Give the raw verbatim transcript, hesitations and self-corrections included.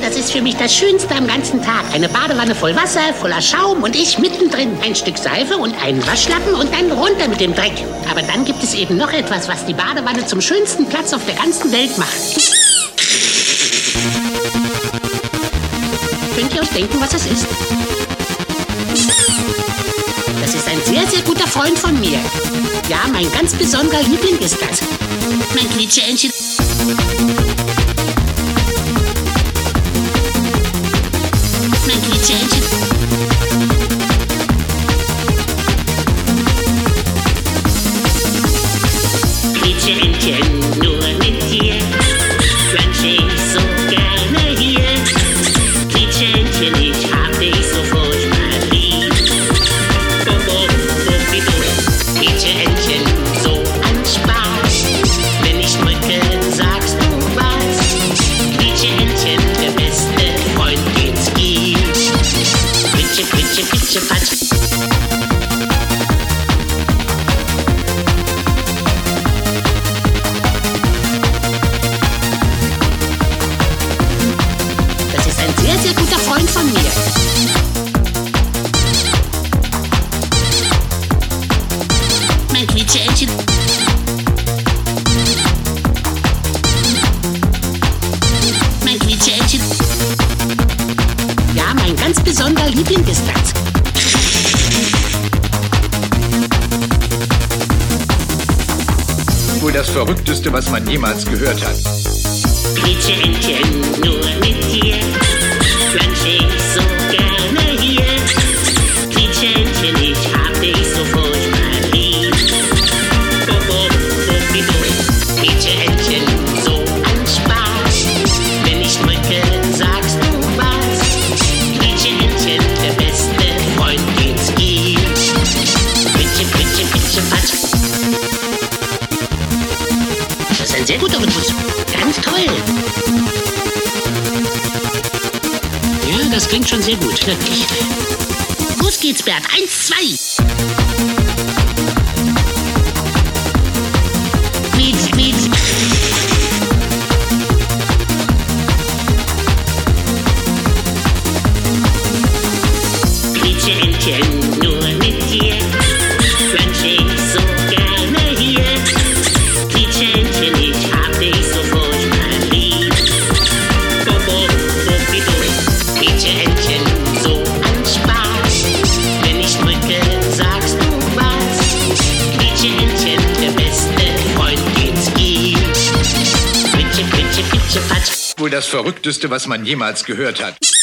Das ist für mich das Schönste am ganzen Tag. Eine Badewanne voll Wasser, voller Schaum und ich mittendrin. Ein Stück Seife und einen Waschlappen und dann runter mit dem Dreck. Aber dann gibt es eben noch etwas, was die Badewanne zum schönsten Platz auf der ganzen Welt macht. Könnt ihr euch denken, was das ist? Das ist ein sehr, sehr guter Freund von mir. Ja, mein ganz besonderer Liebling ist das. Mein Glitscheentchen. Mein Glitscheentchen. Glitscheentchen, nur mit dir plansche ich so gerne hier. Glitscheentchen, ich hab dich so furchtbar lieb. Oh, oh, oh, wie du. Glitscheentchen, so ein Spaß. Wenn ich drücke, sagst du was. Glitscheentchen, der beste Freund, den's gibt. Glitsche, glitsche, glitsche, patsch. Das ist ein sehr, sehr guter Freund von mir. Mein Glitscheentchen. Mein Glitscheentchen. Ja, mein ganz besonderer Liebling ist das. Wohl das Verrückteste, was man jemals gehört hat. Glitscheentchen, nur mit dir plansche ich so gerne hier. Glitscheentchen, ich hab dich so furchtbar lieb. Oh, oh, oh, wie du. Glitscheentchen, so ein Spaß. Wenn ich drücke, sagst du was. Glitscheentchen, der beste Freund, den's gibt. Glitsche, glitsche, glitsche, patsch. Das ist ein sehr guter Rhythmus. Ganz toll. Ja, das klingt schon sehr gut, wirklich. Los geht's, Bert. Eins, zwei. Quietsch, quietsch. Glitscheentchen, nur mit dir plansche ich so gerne hier. Glitscheentchen, ich hab dich so furchtbar lieb. Oh, oh, oh, wie du. Glitscheentchen, so ein Spaß. Wenn ich drücke, sagst du was. Glitscheentchen, der beste Freund, den's gibt. Glitsche, glitsche, glitsche, patsch. Wohl das Verrückteste, was man jemals gehört hat.